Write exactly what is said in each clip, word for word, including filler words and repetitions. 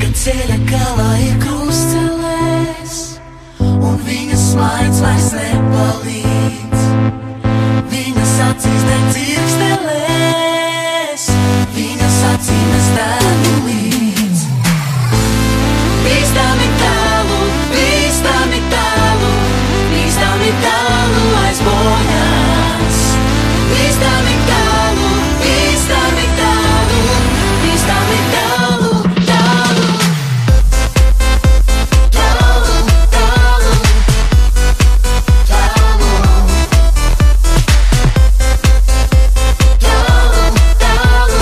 kad ceļa galā ir krustcelēs, un viņas smaids vairs nepalīdz. Viņas acīs deg dzirkstelēs, viņas acīm es devu līdz. Bīstami tālu, bīstami tālu, bīstami tālu aiz bojās. Bīstami tālu, bīstami tālu, bīstami tālu, tālu. Tālu, tālu, tālu. Tālu, tālu,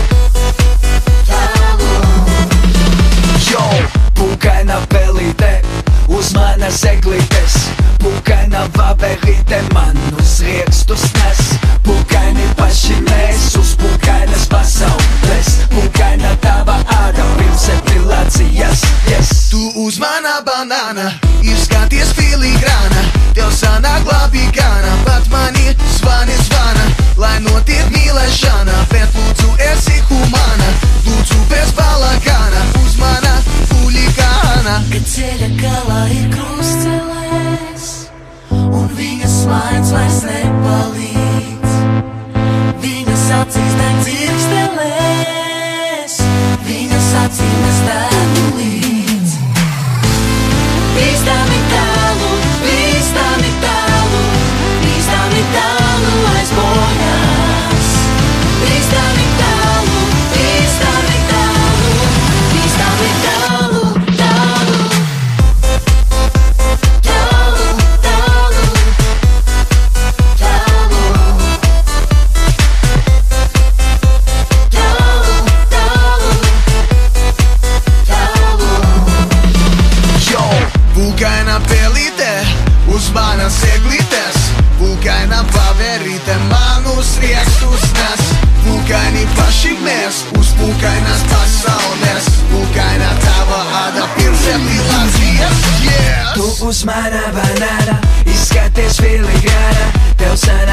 tālu. Jo, pūkaina pelīte uz manas eglītes, pūkaina vaberīte manus riekstus nes. Pūkaini paši mēs uz pūkainas pasaules, pūkaina tava āda pirms epilācijas, yes. Tu uz manā banāna izskaties filigrāna, tev sanāk labi gana, pat mani zvani zvana, lai notiek mīlēšana, bet lūdzu esi humana, lūdzu bez balagāna, uz mana huligāna. Kad ceļa galā ir krustcelēs, un viņas smaids vairs nepalīdz. Viņas acīs deg dzirkstelēs, viņas acīm es devu līdz. Bīstami tālu, bīstami tālu, bīstami tālu aiz bojās. Bīstami tālu, bīstami tālu, bīstami tālu, tālu. Tālu, tālu, tālu. Tālu, tālu, tālu. Jo, pūkaina pelīte uz manas eglītes, pūkaina paverīte manus riekstus nes. Pūkaini paši mēs uz pūkainas pasaules, pūkaina tava āda pirms epilācijas, yes. Tu uz mana banāna izskaties filigrāna, tev sanāk